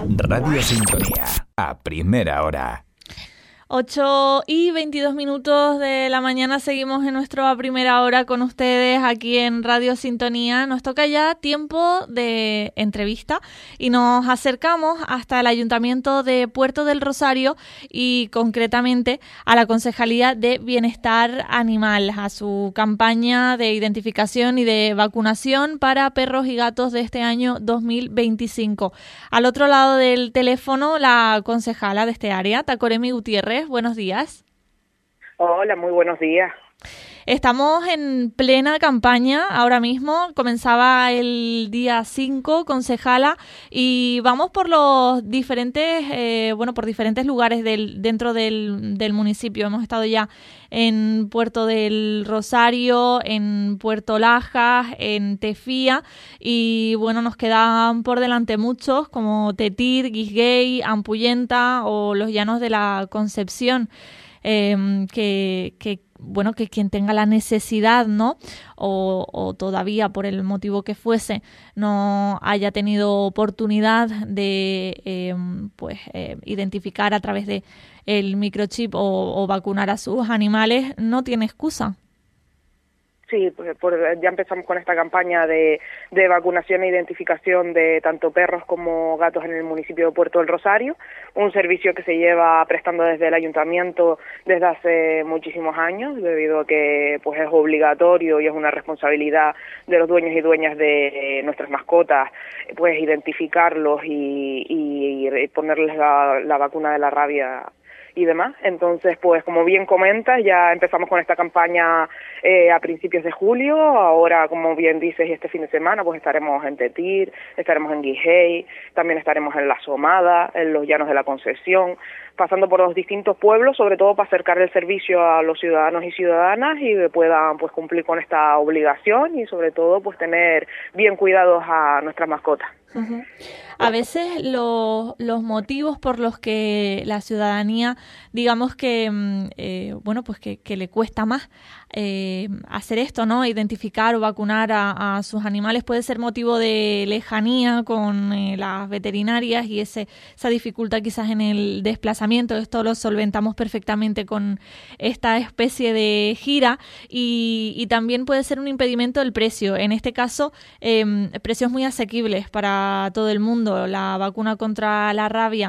Radio Sintonía, a primera hora. 8:22 de la mañana, seguimos en nuestro A Primera Hora con ustedes aquí en Radio Sintonía. Nos toca ya tiempo de entrevista y nos acercamos hasta el Ayuntamiento de Puerto del Rosario y concretamente a la Concejalía de Bienestar Animal, a su campaña de identificación y de vacunación para perros y gatos de este año 2025. Al otro lado del teléfono, la concejala de este área, Tacoremi Gutiérrez. Buenos días. Hola, muy buenos días. Estamos en plena campaña ahora mismo, comenzaba el día 5, concejala, y vamos por los diferentes, por diferentes lugares dentro del municipio. Hemos estado ya en Puerto del Rosario, en Puerto Lajas, en Tefía, y bueno, nos quedan por delante muchos como Tetir, Guisguey, Ampuyenta o los Llanos de la Concepción. Que quien tenga la necesidad, ¿no? O todavía por el motivo que fuese no haya tenido oportunidad de identificar a través de el microchip o vacunar a sus animales, no tiene excusa. Sí, ya empezamos con esta campaña de vacunación e identificación de tanto perros como gatos en el municipio de Puerto del Rosario, un servicio que se lleva prestando desde el ayuntamiento desde hace muchísimos años, debido a que pues es obligatorio y es una responsabilidad de los dueños y dueñas de nuestras mascotas, pues identificarlos y ponerles la vacuna de la rabia y demás. Entonces, pues como bien comentas, ya empezamos con esta campaña a principios de julio. Ahora, como bien dices, este fin de semana pues estaremos en Tetir, estaremos en Guijey, también estaremos en La Somada, en los Llanos de la Concepción, pasando por los distintos pueblos, sobre todo para acercar el servicio a los ciudadanos y ciudadanas y que puedan pues cumplir con esta obligación y sobre todo pues tener bien cuidados a nuestras mascotas. Uh-huh. A veces los motivos por los que la ciudadanía, digamos que que le cuesta más hacer esto, ¿no? Identificar o vacunar a sus animales, puede ser motivo de lejanía con las veterinarias y esa dificultad quizás en el desplazamiento. Esto lo solventamos perfectamente con esta especie de gira y también puede ser un impedimento del precio. En este caso, precios muy asequibles para todo el mundo. La vacuna contra la rabia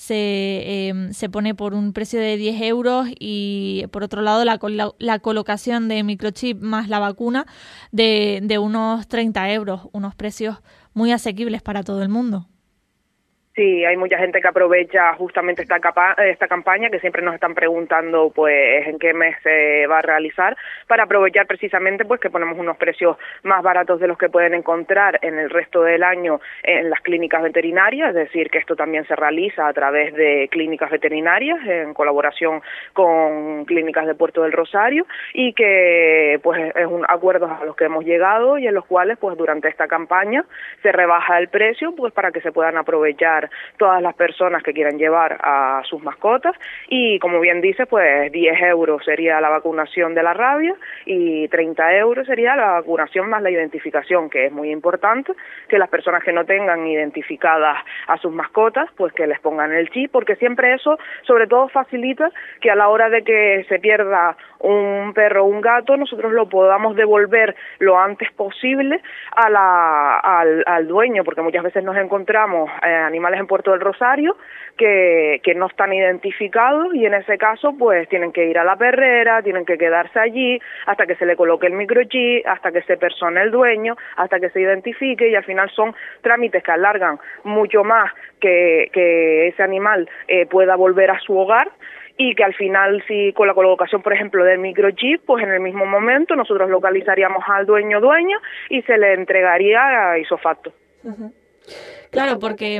se pone por un precio de 10 euros y por otro lado la colocación de microchip más la vacuna de unos 30 euros, unos precios muy asequibles para todo el mundo. Sí, hay mucha gente que aprovecha justamente esta campaña, que siempre nos están preguntando pues en qué mes se va a realizar, para aprovechar precisamente pues que ponemos unos precios más baratos de los que pueden encontrar en el resto del año en las clínicas veterinarias, es decir, que esto también se realiza a través de clínicas veterinarias en colaboración con clínicas de Puerto del Rosario y que pues es un acuerdo a los que hemos llegado y en los cuales pues durante esta campaña se rebaja el precio pues para que se puedan aprovechar todas las personas que quieran llevar a sus mascotas y como bien dice pues 10 euros sería la vacunación de la rabia y 30 euros sería la vacunación más la identificación, que es muy importante que las personas que no tengan identificadas a sus mascotas pues que les pongan el chip, porque siempre eso sobre todo facilita que a la hora de que se pierda un perro o un gato nosotros lo podamos devolver lo antes posible al dueño, porque muchas veces nos encontramos animales en Puerto del Rosario que no están identificados y en ese caso pues tienen que ir a la perrera, tienen que quedarse allí hasta que se le coloque el microchip, hasta que se persone el dueño, hasta que se identifique y al final son trámites que alargan mucho más que ese animal pueda volver a su hogar. Y que al final, si con la colocación, por ejemplo, del microchip, pues en el mismo momento nosotros localizaríamos al dueño y se le entregaría isofacto. Uh-huh. Claro, porque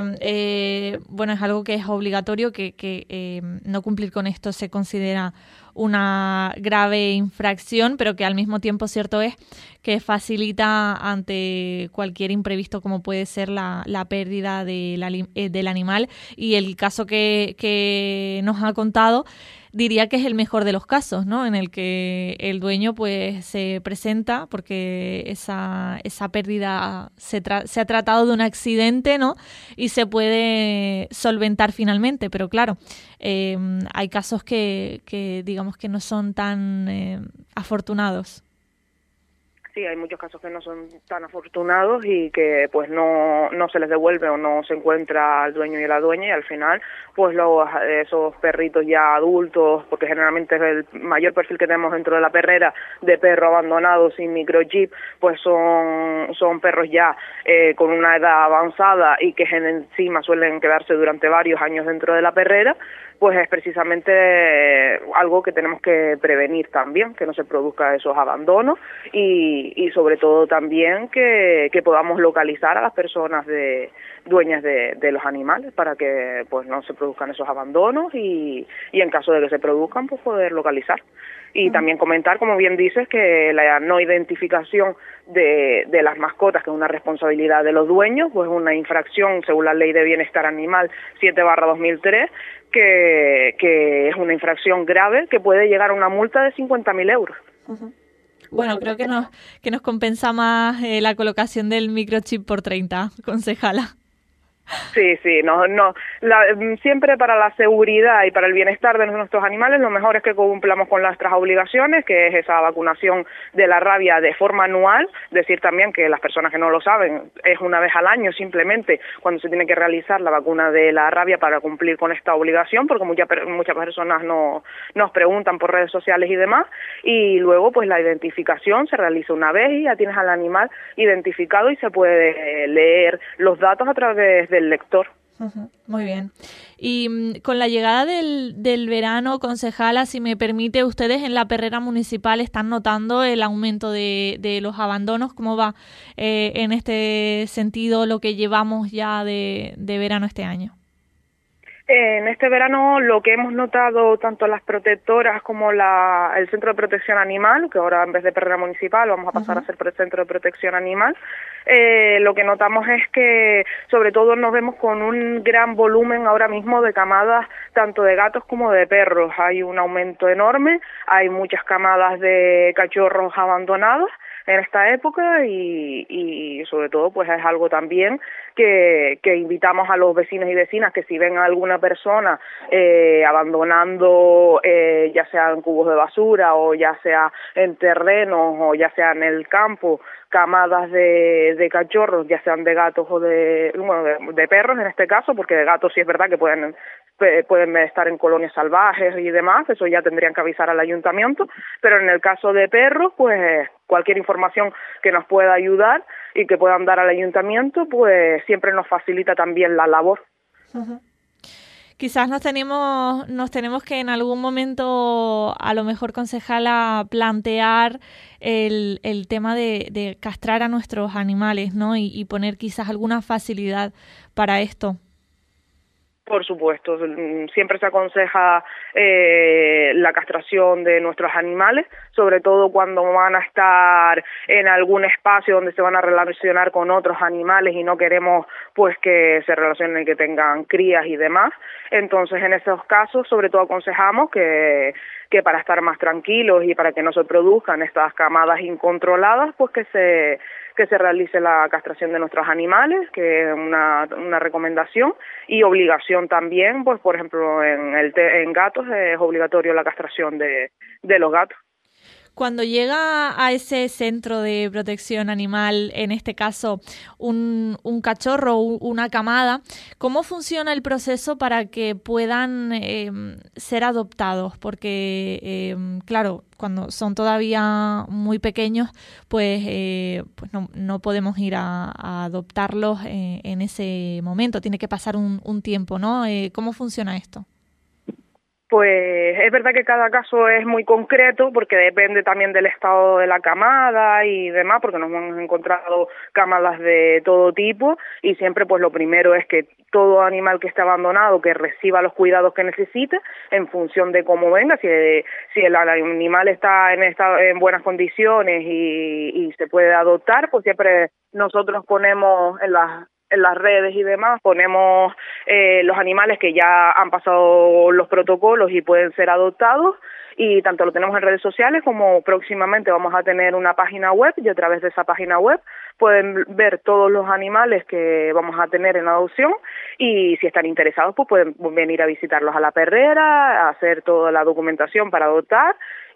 es algo que es obligatorio, que no cumplir con esto se considera una grave infracción, pero que al mismo tiempo cierto es que facilita ante cualquier imprevisto como puede ser la pérdida del animal. Y el caso que nos ha contado diría que es el mejor de los casos, ¿no? En el que el dueño pues se presenta porque esa pérdida se ha tratado de un accidente, ¿no? Y se puede solventar finalmente, pero claro, hay casos que digamos que no son tan afortunados. Sí, hay muchos casos que no son tan afortunados y que pues no se les devuelve o no se encuentra al dueño y a la dueña, y al final pues esos perritos ya adultos, porque generalmente es el mayor perfil que tenemos dentro de la perrera de perro abandonado sin microchip, pues son perros ya con una edad avanzada y que encima suelen quedarse durante varios años dentro de la perrera. Pues es precisamente algo que tenemos que prevenir también, que no se produzca esos abandonos y sobre todo también que podamos localizar a las personas dueñas de los animales para que pues no se produzcan esos abandonos y en caso de que se produzcan pues poder localizar. Y también comentar, como bien dices, que la no identificación de las mascotas, que es una responsabilidad de los dueños, pues una infracción según la Ley de Bienestar Animal 7/2003, que es una infracción grave que puede llegar a una multa de 50.000 euros. Uh-huh. Bueno, creo que nos compensa más la colocación del microchip por 30, concejala. Sí, siempre para la seguridad y para el bienestar de nuestros animales lo mejor es que cumplamos con nuestras obligaciones, que es esa vacunación de la rabia de forma anual. Decir también que las personas que no lo saben, es una vez al año simplemente cuando se tiene que realizar la vacuna de la rabia para cumplir con esta obligación, porque muchas personas nos preguntan por redes sociales y demás, y luego pues la identificación se realiza una vez y ya tienes al animal identificado y se puede leer los datos a través del lector. Uh-huh. Muy bien. Y con la llegada del verano, concejala, si me permite, ustedes en la perrera municipal están notando el aumento de los abandonos. ¿Cómo va en este sentido lo que llevamos ya de verano este año? En este verano lo que hemos notado tanto las protectoras como el Centro de Protección Animal, que ahora en vez de perrera municipal vamos a pasar a ser Centro de Protección Animal, lo que notamos es que sobre todo nos vemos con un gran volumen ahora mismo de camadas tanto de gatos como de perros. Hay un aumento enorme, hay muchas camadas de cachorros abandonados en esta época y sobre todo pues es algo también que invitamos a los vecinos y vecinas que si ven a alguna persona abandonando ya sea en cubos de basura o ya sea en terrenos o ya sea en el campo camadas de cachorros, ya sean de gatos o de perros en este caso, porque de gatos sí es verdad que pueden estar en colonias salvajes y demás, eso ya tendrían que avisar al ayuntamiento, pero en el caso de perros, pues cualquier información que nos pueda ayudar y que puedan dar al ayuntamiento, pues siempre nos facilita también la labor. Uh-huh. Quizás nos tenemos que en algún momento, a lo mejor, concejala, plantear el tema de castrar a nuestros animales, ¿no? Y poner quizás alguna facilidad para esto. Por supuesto, siempre se aconseja la castración de nuestros animales, sobre todo cuando van a estar en algún espacio donde se van a relacionar con otros animales y no queremos pues que se relacionen, que tengan crías y demás. Entonces, en esos casos, sobre todo aconsejamos que para estar más tranquilos y para que no se produzcan estas camadas incontroladas, pues que se realice la castración de nuestros animales, que es una recomendación y obligación también, pues por ejemplo en gatos es obligatorio la castración de los gatos. Cuando llega a ese centro de protección animal, en este caso un cachorro, una camada, ¿cómo funciona el proceso para que puedan ser adoptados? Porque, claro, cuando son todavía muy pequeños, pues no podemos ir a adoptarlos en ese momento. Tiene que pasar un tiempo, ¿no? ¿Cómo funciona esto? Pues es verdad que cada caso es muy concreto porque depende también del estado de la camada y demás, porque nos hemos encontrado camadas de todo tipo y siempre pues lo primero es que todo animal que esté abandonado que reciba los cuidados que necesite en función de cómo venga, si el animal está en buenas condiciones y se puede adoptar, pues siempre nosotros ponemos en las redes y demás ponemos los animales que ya han pasado los protocolos y pueden ser adoptados, y tanto lo tenemos en redes sociales como próximamente vamos a tener una página web, y a través de esa página web pueden ver todos los animales que vamos a tener en adopción, y si están interesados pues pueden venir a visitarlos a la perrera, a hacer toda la documentación para adoptar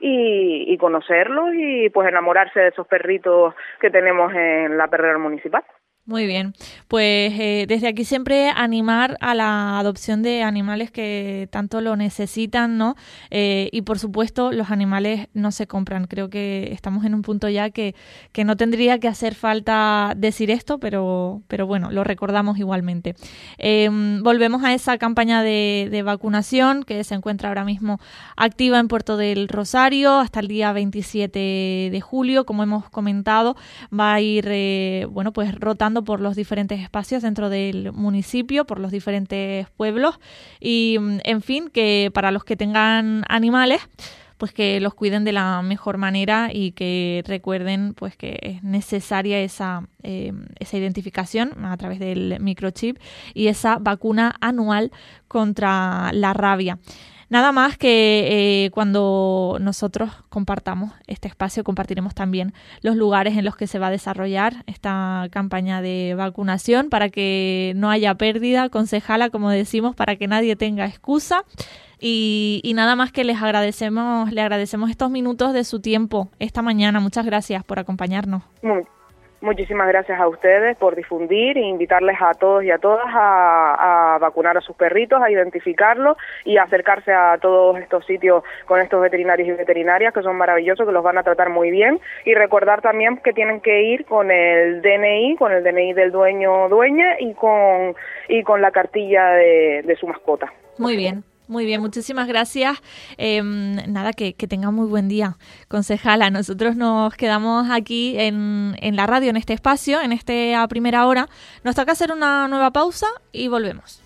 y conocerlos y pues enamorarse de esos perritos que tenemos en la perrera municipal. Muy bien, pues desde aquí siempre animar a la adopción de animales que tanto lo necesitan, ¿no? Y por supuesto los animales no se compran. Creo que estamos en un punto ya que no tendría que hacer falta decir esto, pero bueno, lo recordamos igualmente. Volvemos a esa campaña de vacunación que se encuentra ahora mismo activa en Puerto del Rosario hasta el día 27 de julio. Como hemos comentado, va a ir pues rotando por los diferentes espacios dentro del municipio, por los diferentes pueblos y, en fin, que para los que tengan animales, pues que los cuiden de la mejor manera y que recuerden pues que es necesaria esa identificación a través del microchip y esa vacuna anual contra la rabia. Nada más que cuando nosotros compartamos este espacio, compartiremos también los lugares en los que se va a desarrollar esta campaña de vacunación para que no haya pérdida, concejala, como decimos, para que nadie tenga excusa. Y nada más que le agradecemos estos minutos de su tiempo esta mañana. Muchas gracias por acompañarnos. Muchísimas gracias a ustedes por difundir e invitarles a todos y a todas a vacunar a sus perritos, a identificarlos y a acercarse a todos estos sitios con estos veterinarios y veterinarias que son maravillosos, que los van a tratar muy bien, y recordar también que tienen que ir con el DNI del dueño o dueña y con la cartilla de su mascota. Muy bien. Muy bien, muchísimas gracias. Nada, que tenga muy buen día, concejala. Nosotros nos quedamos aquí en la radio, en este espacio, en A Primera Hora. Nos toca hacer una nueva pausa y volvemos.